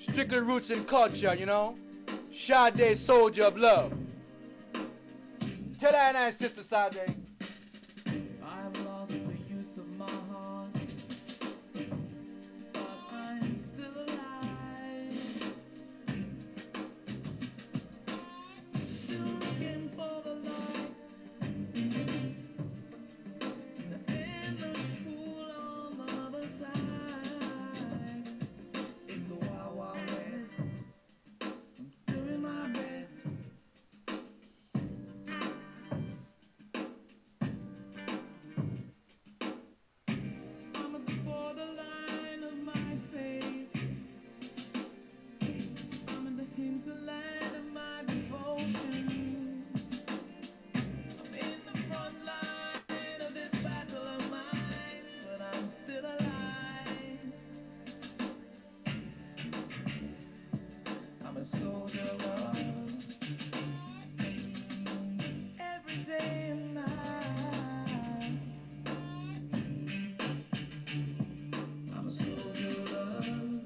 Strictly roots and culture, you know. Sade, soldier of love. Tell her and sister Sade. I've lost the use of my heart, but I'm still alive. Looking for the light, the endless pool on the other side. It's a wild, wild west. I'm doing my best. I'm at the borderline of my faith. I'm in the hinterland of my devotion. I'm in the front line of this battle of mine, but I'm still alive. I'm a soldier of love. Every day and night. I'm a soldier of love.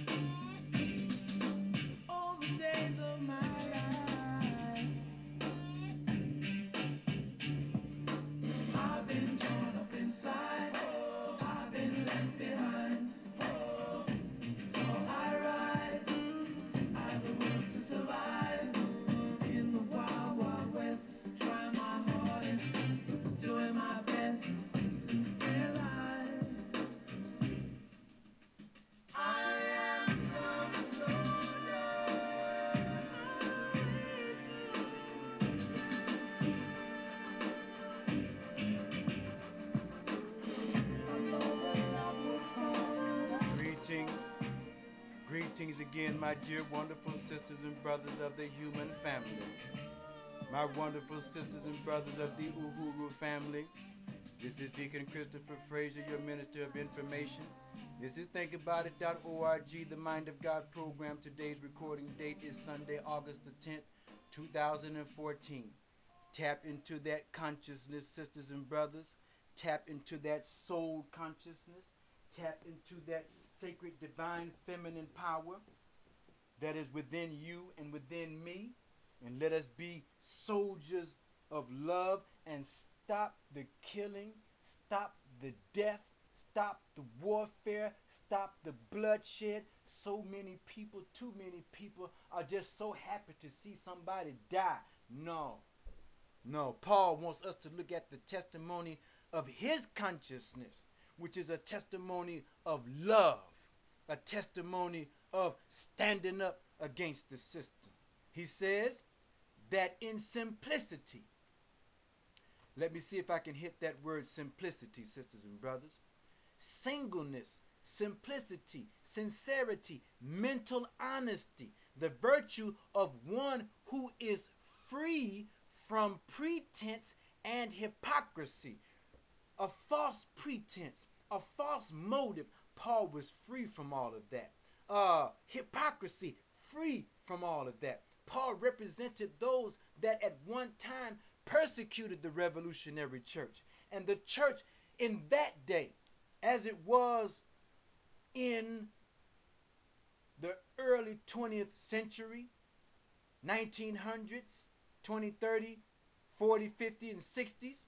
All the days of my life. I've been torn up inside. I've been left behind. So I ride. I've the will to survive. In the wild, wild west. Trying my hardest. Doing my best to stay alive. I am a soldier. I know that love will come. Greetings. Greetings again, my dear wonderful sisters and brothers of the human family. My wonderful sisters and brothers of the Uhuru family. This is Deacon Christopher Frazier, your Minister of Information. This is thinkaboutit.org, the Mind of God program. Today's recording date is Sunday, August the 10th, 2014. Tap into that consciousness, sisters and brothers. Tap into that soul consciousness. Tap into that sacred, divine, feminine power that is within you and within me. And let us be soldiers of love and stop the killing, stop the death, stop the warfare, stop the bloodshed. So many people, too many people are just so happy to see somebody die. No. Paul wants us to look at the testimony of his consciousness, which is a testimony of love, a testimony of standing up against the system. He says that in simplicity, let me see if I can hit that word simplicity, sisters and brothers. Singleness, simplicity, sincerity, mental honesty, the virtue of one who is free from pretense and hypocrisy. A false pretense, a false motive. Paul was free from all of that. Hypocrisy, free from all of that. Paul represented those that at one time persecuted the revolutionary church. And the church in that day, as it was in the early 20th century, 1900s, 20, 30, 40, 50, and 60s,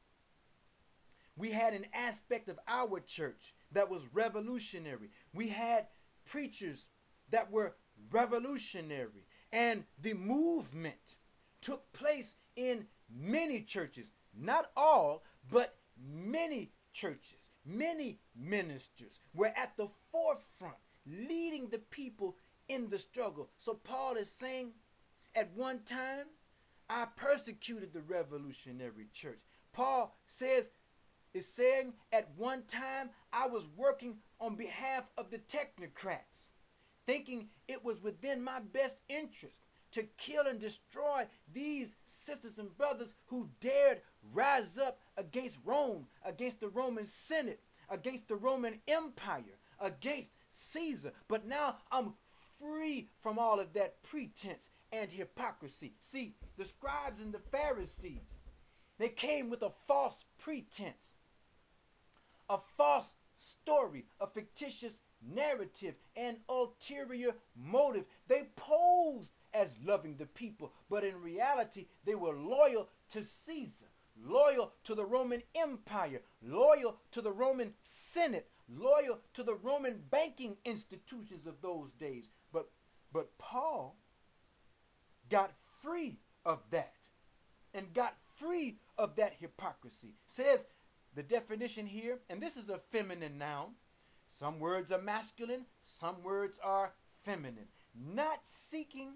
we had an aspect of our church that was revolutionary. We had preachers that were revolutionary. And the movement took place in many churches. Not all, but many churches. Many ministers were at the forefront, leading the people in the struggle. So Paul is saying, at one time, I persecuted the revolutionary church. Paul is saying at one time I was working on behalf of the technocrats, thinking it was within my best interest to kill and destroy these sisters and brothers who dared rise up against Rome, against the Roman Senate, against the Roman Empire, against Caesar. But now I'm free from all of that pretense and hypocrisy. See, the scribes and the Pharisees, they came with a false pretense, a false story, a fictitious narrative and ulterior motive. They posed as loving the people, but in reality, they were loyal to Caesar, loyal to the Roman Empire, loyal to the Roman Senate, loyal to the Roman banking institutions of those days. But Paul got free of that and got free of that hypocrisy. Says the definition here, and this is a feminine noun. Some words are masculine, some words are feminine. Not seeking,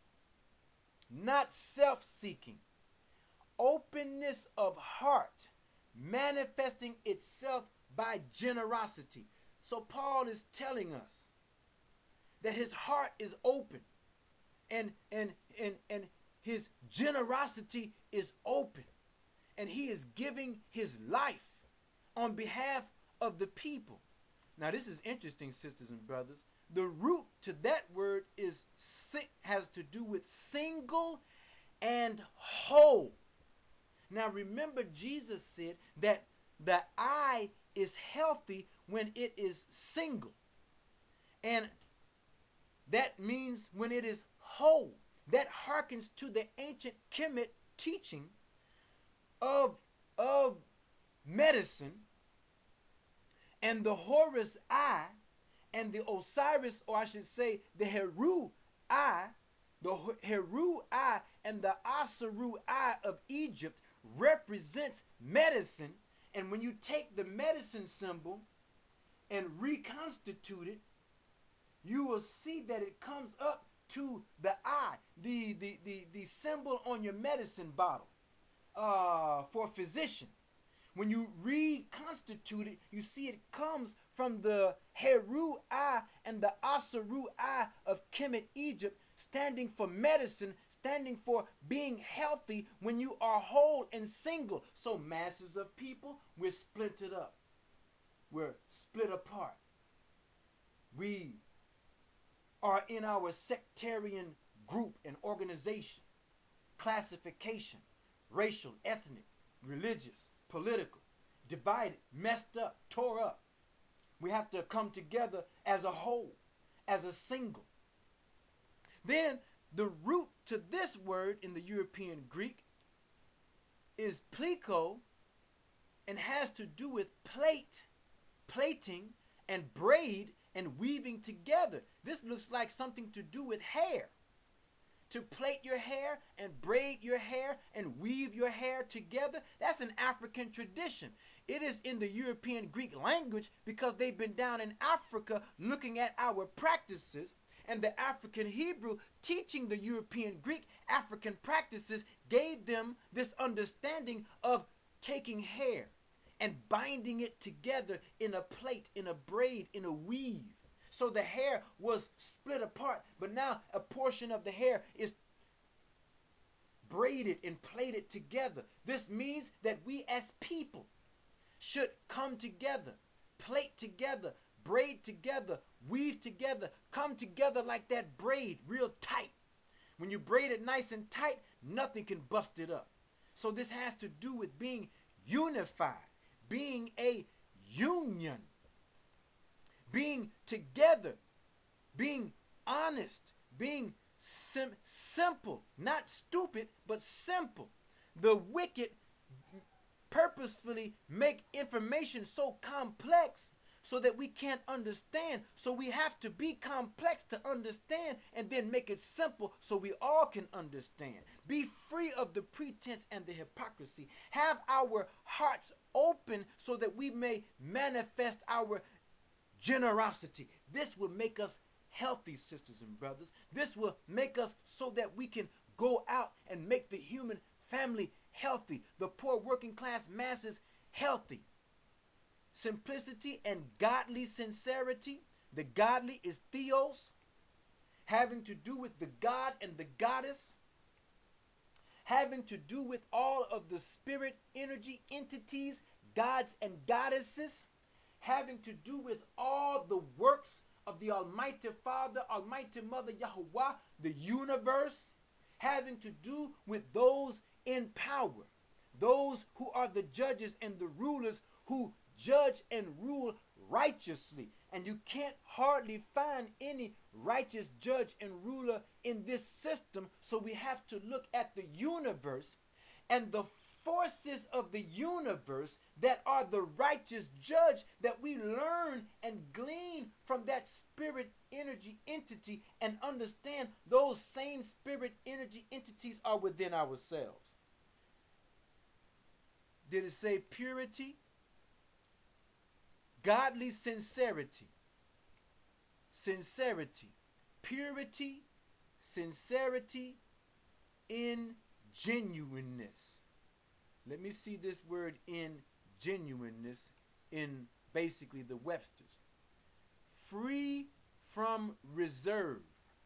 not self-seeking. Openness of heart, manifesting itself by generosity. So Paul is telling us that his heart is open and his generosity is open, and he is giving his life on behalf of the people. Now this is interesting, sisters and brothers. The root to that word has to do with single and whole. Now remember, Jesus said that the eye is healthy when it is single, and that means when it is whole. That harkens to the ancient Kemet teaching of medicine, and the Horus eye and the Osiris, or I should say the Heru eye, the Heru eye and the Asaru eye of Egypt represents medicine. And when you take the medicine symbol and reconstitute it, you will see that it comes up to the eye, the symbol on your medicine bottle for physician. When you reconstitute it, you see it comes from the Heru eye and the Asaru eye of Kemet, Egypt, standing for medicine, standing for being healthy when you are whole and single. So masses of people, we're splintered up. We're split apart. We are in our sectarian group and organization, classification, racial, ethnic, religious, political, divided, messed up, tore up. We have to come together as a whole, as a single. Then the root to this word in the European Greek is pliko, and has to do with plating, and braid and weaving together. This looks like something to do with hair. To plait your hair and braid your hair and weave your hair together, that's an African tradition. It is in the European Greek language because they've been down in Africa looking at our practices, and the African Hebrew teaching the European Greek African practices gave them this understanding of taking hair and binding it together in a plait, in a braid, in a weave. So the hair was split apart, but now a portion of the hair is braided and plaited together. This means that we as people should come together, plait together, braid together, weave together, come together like that braid, real tight. When you braid it nice and tight, nothing can bust it up. So this has to do with being unified, being a union, being together, being honest, being simple, not stupid, but simple. The wicked purposefully make information so complex so that we can't understand. So we have to be complex to understand and then make it simple so we all can understand. Be free of the pretense and the hypocrisy. Have our hearts open so that we may manifest our generosity. This will make us healthy, sisters and brothers. This will make us so that we can go out and make the human family healthy, the poor working class masses healthy. Simplicity and godly sincerity. The godly is theos, having to do with the God and the goddess, having to do with all of the spirit energy entities, gods and goddesses, having to do with all the works of the Almighty Father, Almighty Mother Yahuwah, the universe, having to do with those in power, those who are the judges and the rulers who judge and rule righteously, And you can't hardly find any righteous judge and ruler in this system. So we have to look at the universe and the forces of the universe that are the righteous judge, that we learn and glean from that spirit energy entity and understand those same spirit energy entities are within ourselves. Did it say purity? Godly sincerity. Sincerity. Purity, sincerity, in genuineness. Let me see this word in genuineness in basically the Webster's. Free from reserve,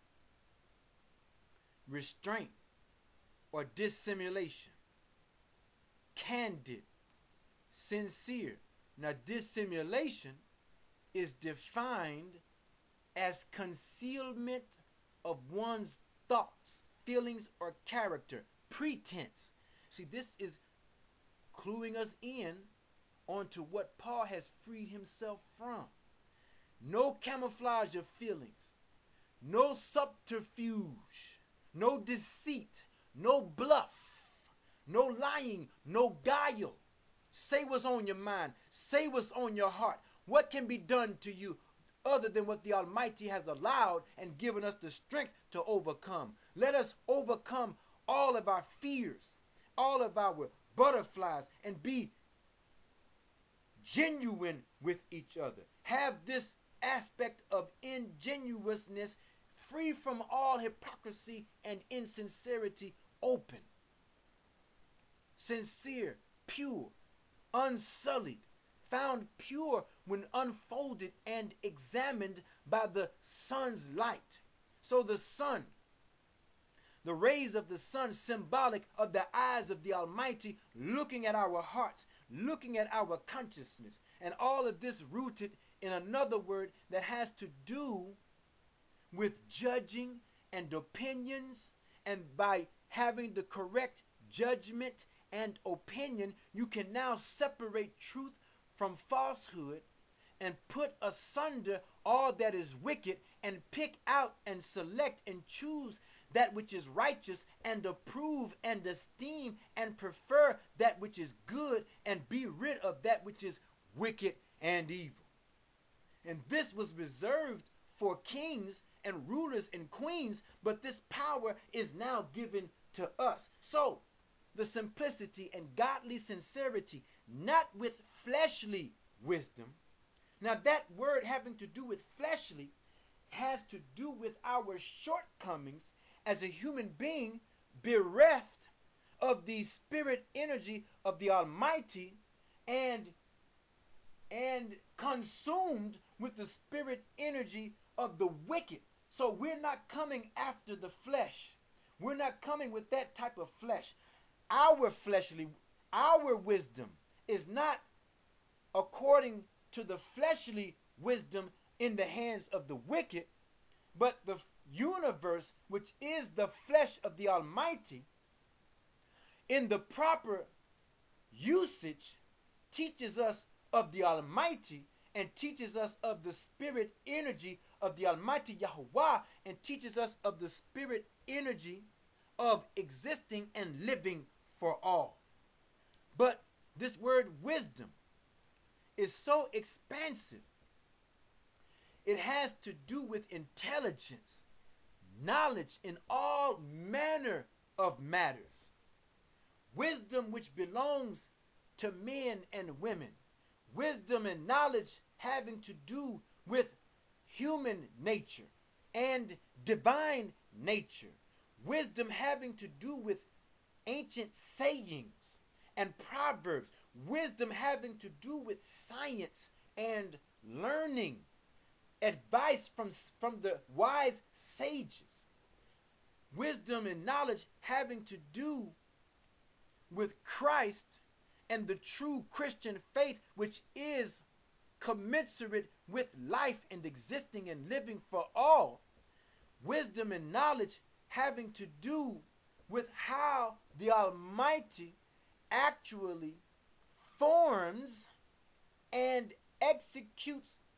restraint, or dissimulation. Candid, sincere. Now, dissimulation is defined as concealment of one's thoughts, feelings, or character. Pretense. See, this is cluing us in onto what Paul has freed himself from. No camouflage of feelings, no subterfuge, no deceit, no bluff, no lying, no guile. Say what's on your mind. Say what's on your heart. What can be done to you other than what the Almighty has allowed and given us the strength to overcome? Let us overcome all of our fears, all of our butterflies, and be genuine with each other. Have this aspect of ingenuousness, free from all hypocrisy and insincerity, open, sincere, pure, unsullied, found pure when unfolded and examined by the sun's light. So the sun, the rays of the sun, symbolic of the eyes of the Almighty, looking at our hearts, looking at our consciousness, and all of this rooted in another word that has to do with judging and opinions. And by having the correct judgment and opinion, you can now separate truth from falsehood and put asunder all that is wicked, and pick out and select and choose that which is righteous, and approve and esteem and prefer that which is good, and be rid of that which is wicked and evil. And this was reserved for kings and rulers and queens, but this power is now given to us. So the simplicity and godly sincerity, not with fleshly wisdom. Now that word having to do with fleshly has to do with our shortcomings as a human being, bereft of the spirit energy of the Almighty, and consumed with the spirit energy of the wicked. So we're not coming after the flesh. We're not coming with that type of flesh. Our wisdom is not according to the fleshly wisdom in the hands of the wicked, but the universe, which is the flesh of the Almighty, in the proper usage, teaches us of the Almighty, and teaches us of the spirit energy of the Almighty Yahuwah, and teaches us of the spirit energy of existing and living for all. But this word wisdom is so expansive. It has to do with intelligence, knowledge in all manner of matters. Wisdom which belongs to men and women. Wisdom and knowledge having to do with human nature and divine nature. Wisdom having to do with ancient sayings and proverbs. Wisdom having to do with science and learning. Advice from the wise sages. Wisdom and knowledge having to do with Christ and the true Christian faith, which is commensurate with life and existing and living for all. Wisdom and knowledge having to do with how the Almighty actually forms and executes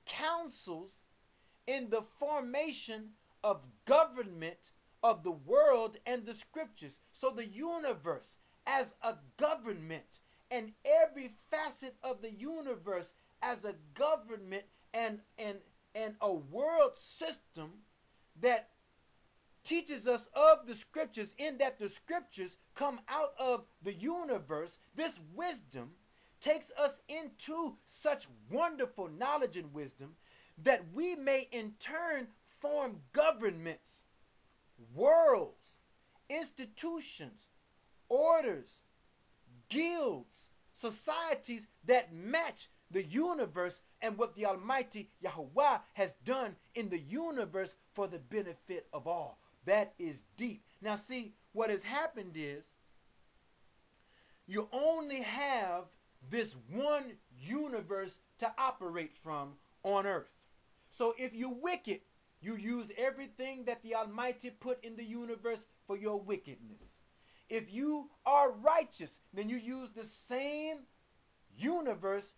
counsels in the formation of government of the world and the scriptures. So the universe as a government, and every facet of the universe as a government and a world system that teaches us of the scriptures, in that the scriptures come out of the universe. This wisdom takes us into such wonderful knowledge and wisdom that we may in turn form governments, worlds, institutions, orders, guilds, societies that match the universe and what the Almighty Yahweh has done in the universe for the benefit of all. That is deep. Now see, what has happened is you only have this one universe to operate from on earth. So if you're wicked, you use everything that the Almighty put in the universe for your wickedness. If you are righteous, then you use the same universe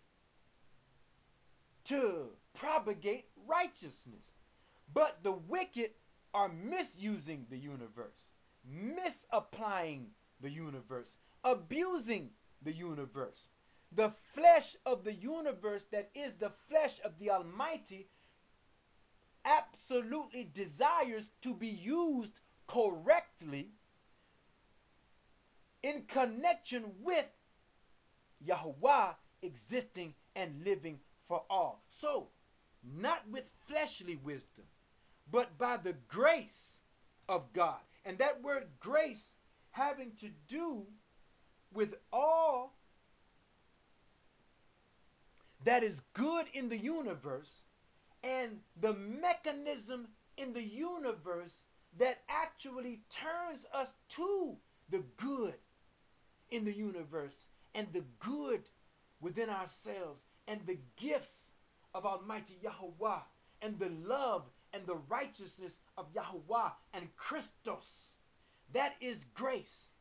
to propagate righteousness. But the wicked are misusing the universe, misapplying the universe, abusing the universe. The flesh of the universe, that is the flesh of the Almighty, absolutely desires to be used correctly in connection with Yahweh existing and living for all. So, not with fleshly wisdom, but by the grace of God. And that word grace having to do with all that is good in the universe and the mechanism in the universe that actually turns us to the good in the universe and the good within ourselves and the gifts of Almighty Yahweh and the love and the righteousness of Yahweh and Christos. That is grace.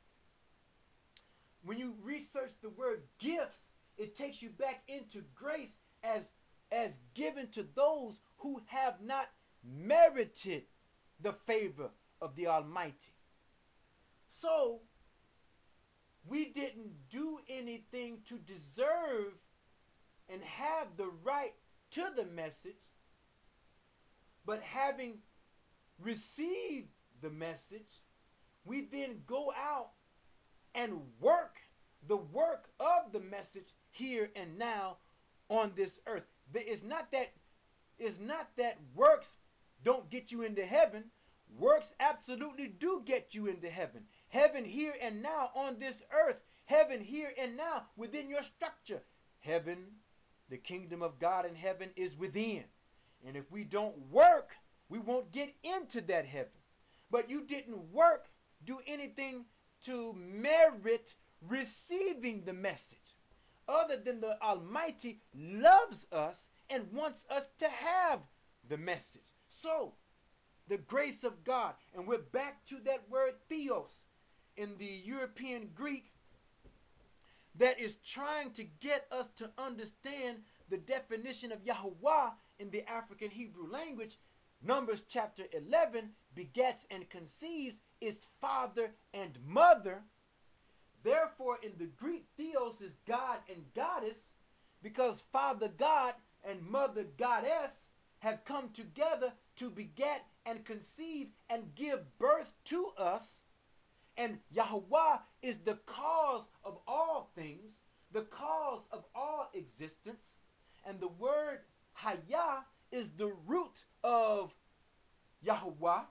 When you research the word gifts, it takes you back into grace as given to those who have not merited the favor of the Almighty. So, we didn't do anything to deserve and have the right to the message, but having received the message, we then go out and work the work of the message here and now on this earth. It's not that works don't get you into heaven. Works absolutely do get you into heaven. Heaven here and now on this earth. Heaven here and now within your structure. Heaven, the kingdom of God in heaven is within. And if we don't work, we won't get into that heaven. But you didn't work, do anything to merit receiving the message, other than the Almighty loves us and wants us to have the message. So, the grace of God, and we're back to that word theos in the European Greek that is trying to get us to understand the definition of Yahweh in the African Hebrew language. Numbers chapter 11, begets and conceives, is father and mother. Therefore, in the Greek, theos is God and goddess, because father God and mother goddess have come together to beget and conceive and give birth to us. And Yahweh is the cause of all things, the cause of all existence. And the word Hayah is the root of Yahweh,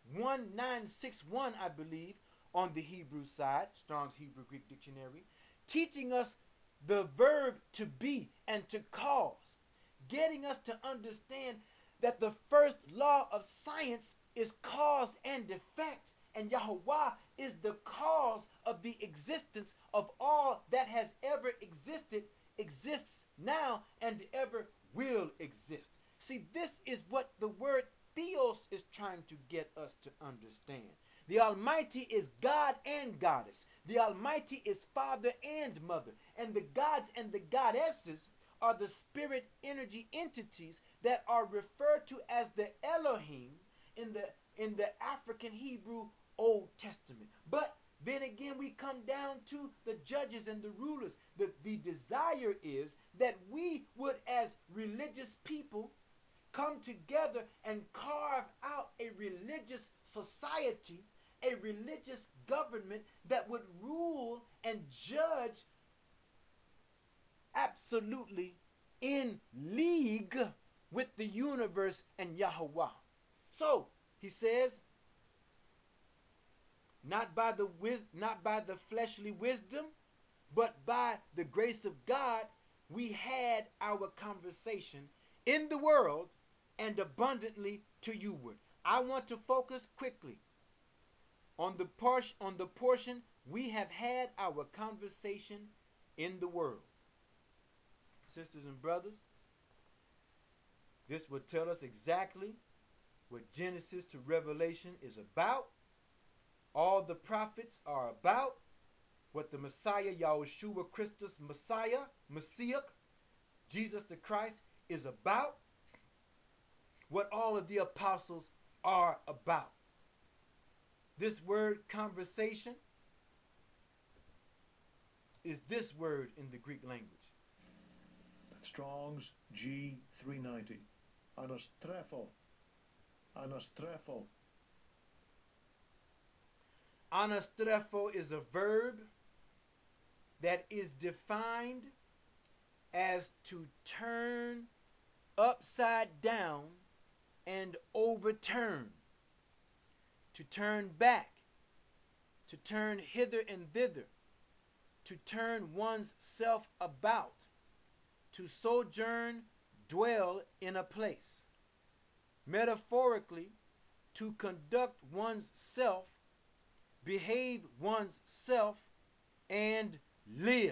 1961, I believe, on the Hebrew side, Strong's Hebrew Greek Dictionary, teaching us the verb to be and to cause, getting us to understand that the first law of science is cause and effect, and Yahweh is the cause of the existence of all that has ever existed, exists now, and ever will exist. See, this is what the word theos is trying to get us to understand. The Almighty is God and goddess. The Almighty is father and mother. And the gods and the goddesses are the spirit energy entities that are referred to as the Elohim in the African Hebrew Old Testament. But then again, we come down to the judges and the rulers. The desire is that we would, as religious people, come together and carve out a religious society, a religious government that would rule and judge absolutely in league with the universe and Yahweh. So he says, not by the fleshly wisdom, but by the grace of God, we had our conversation in the world and abundantly to youward. I want to focus quickly on the portion we have had our conversation in the world. Sisters and brothers, this will tell us exactly what Genesis to Revelation is about. All the prophets are about what the Messiah, Yahushua Christus, Messiah, Jesus the Christ, is about. What all of the apostles are about. This word conversation is this word in the Greek language. Strong's G390. Anastrepho. Anastrepho. Anastrepho is a verb that is defined as to turn upside down and overturn, to turn back, to turn hither and thither, to turn one's self about, to sojourn, dwell in a place. Metaphorically, to conduct one's self, behave one's self, and live.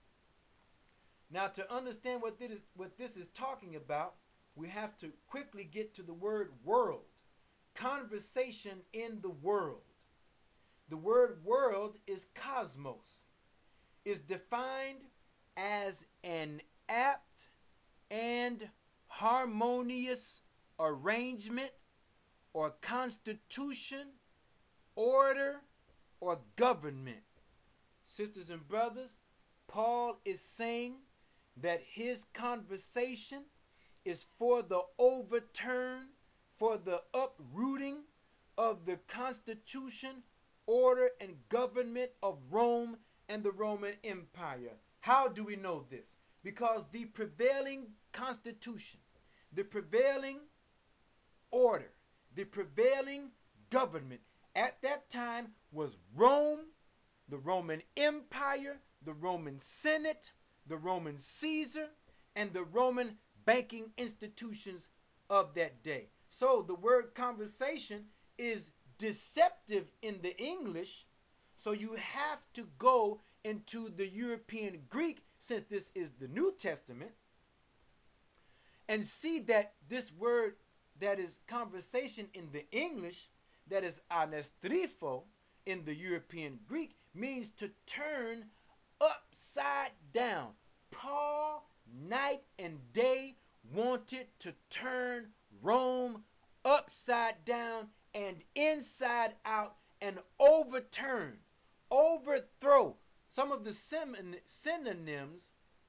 Now, to understand what this is talking about, we have to quickly get to the word world. Conversation in the world. The word world is cosmos. Is defined as an apt and harmonious arrangement or constitution, order, or government. Sisters and brothers, Paul is saying that his conversation is for the overturn, for the uprooting of the constitution, order, and government of Rome and the Roman Empire. How do we know this? Because the prevailing constitution, the prevailing order, the prevailing government at that time was Rome, the Roman Empire, the Roman Senate, the Roman Caesar, and the Roman banking institutions of that day. So the word conversation is deceptive in the English, so you have to go into the European Greek, since this is the New Testament, and see that this word that is conversation in the English, that is anastrepho in the European Greek, means to turn upside down. Paul, night and day, wanted to turn Rome upside down and inside out and overturn, overthrow. Some of the synonyms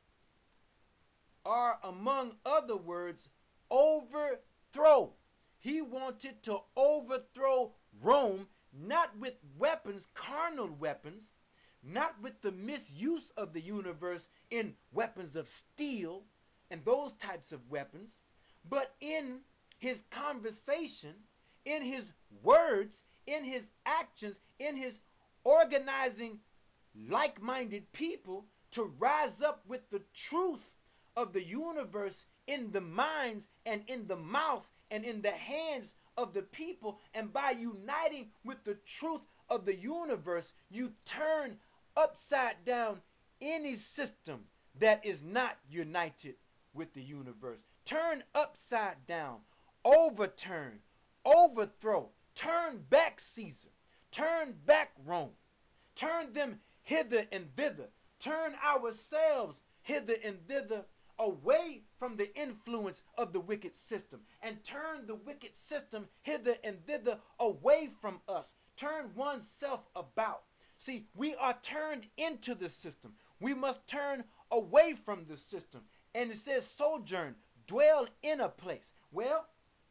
are, among other words, overthrow. He wanted to overthrow Rome, not with weapons, carnal weapons, not with the misuse of the universe in weapons of steel and those types of weapons, but in his conversation, in his words, in his actions, in his organizing like-minded people to rise up with the truth of the universe in the minds and in the mouth and in the hands of the people. And by uniting with the truth of the universe, you turn upside down any system that is not united with the universe. Turn upside down, overturn, overthrow, turn back Caesar, turn back Rome, turn them hither and thither, turn ourselves hither and thither away from the influence of the wicked system and turn the wicked system hither and thither away from us. Turn oneself about. See, we are turned into the system. We must turn away from the system. And it says sojourn, dwell in a place. Well,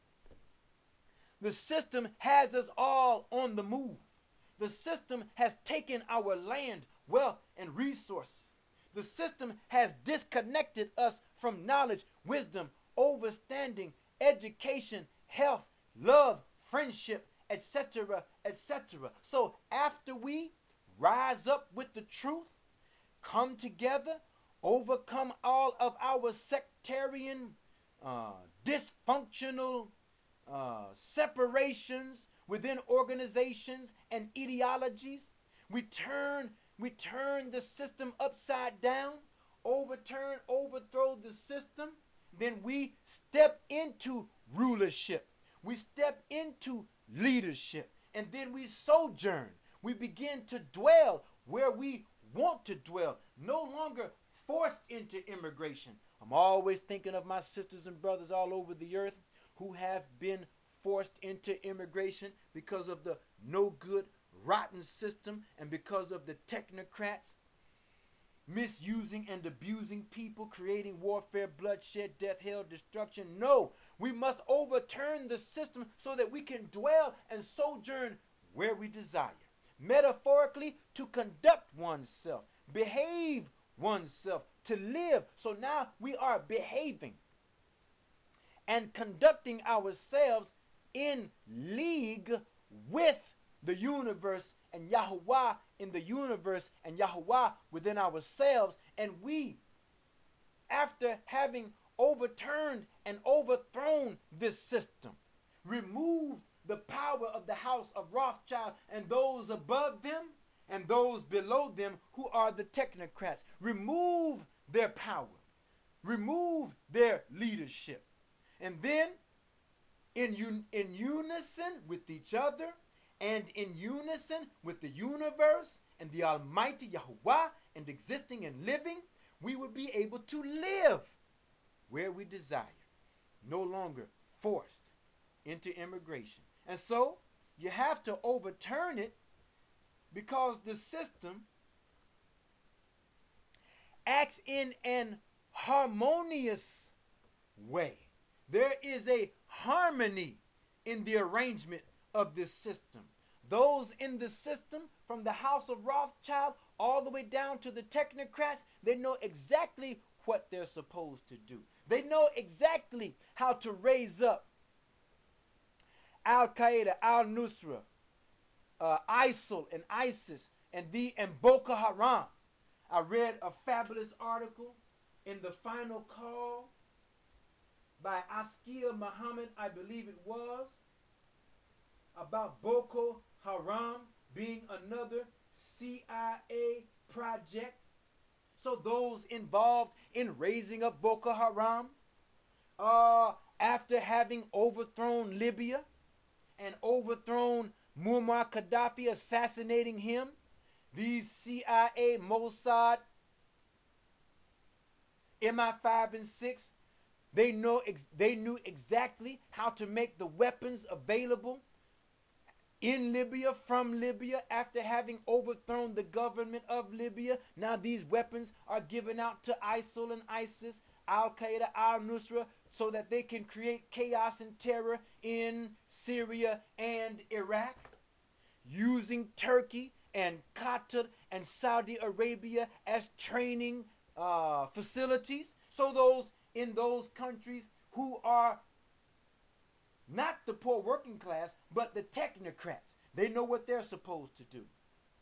the system has us all on the move. The system has taken our land, wealth, and resources. The system has disconnected us from knowledge, wisdom, understanding, education, health, love, friendship, etc., etc. So after we rise up with the truth, come together, overcome all of our sectarian, dysfunctional separations within organizations and ideologies, we turn the system upside down, overthrow the system, then we step into rulership. We step into leadership, and then we sojourn. We begin to dwell where we want to dwell, no longer forced into immigration. I'm always thinking of my sisters and brothers all over the earth who have been forced into immigration because of the no good, rotten system and because of the technocrats misusing and abusing people, creating warfare, bloodshed, death, hell, destruction. No, we must overturn the system so that we can dwell and sojourn where we desire. Metaphorically, to conduct oneself, behave oneself, to live. So now we are behaving and conducting ourselves in league with the universe and Yahuwah in the universe and Yahuwah within ourselves. And we, after having overturned and overthrown this system, removed the power of the house of Rothschild and those above them and those below them who are the technocrats, remove their power, remove their leadership. And then in unison with each other and in unison with the universe and the Almighty Yahuwah and existing and living, we will be able to live where we desire, no longer forced into immigration. And so you have to overturn it because the system acts in an harmonious way. There is a harmony in the arrangement of this system. Those in the system, from the house of Rothschild all the way down to the technocrats, they know exactly what they're supposed to do. They know exactly how to raise up Al-Qaeda, Al-Nusra, ISIL and ISIS, and Boko Haram. I read a fabulous article in The Final Call by Askia Muhammad, I believe it was, about Boko Haram being another CIA project. So those involved in raising up Boko Haram, after having overthrown Libya and overthrown Muammar Gaddafi, assassinating him, these CIA, Mossad, MI5 and 6, they knew exactly how to make the weapons available in Libya, from Libya, after having overthrown the government of Libya. Now these weapons are given out to ISIL and ISIS, Al-Qaeda, Al-Nusra, so that they can create chaos and terror in Syria and Iraq, using Turkey and Qatar and Saudi Arabia as training facilities. So those in those countries who are not the poor working class, but the technocrats, they know what they're supposed to do.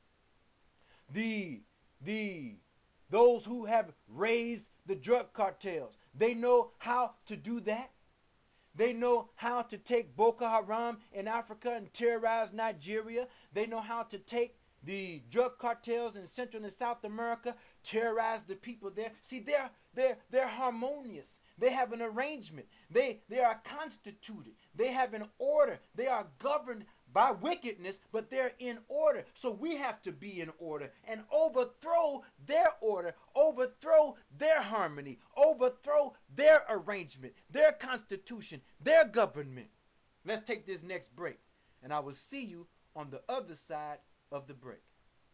Those who have raised the drug cartels, they know how to do that. They know how to take Boko Haram in Africa and terrorize Nigeria. They know how to take The drug cartels in Central and South America terrorize the people there. See, they're harmonious. They have an arrangement. They are constituted. They have an order. They are governed by wickedness, but they're in order. So we have to be in order and overthrow their order, overthrow their harmony, overthrow their arrangement, their constitution, their government. Let's take this next break, and I will see you on the other side of the break.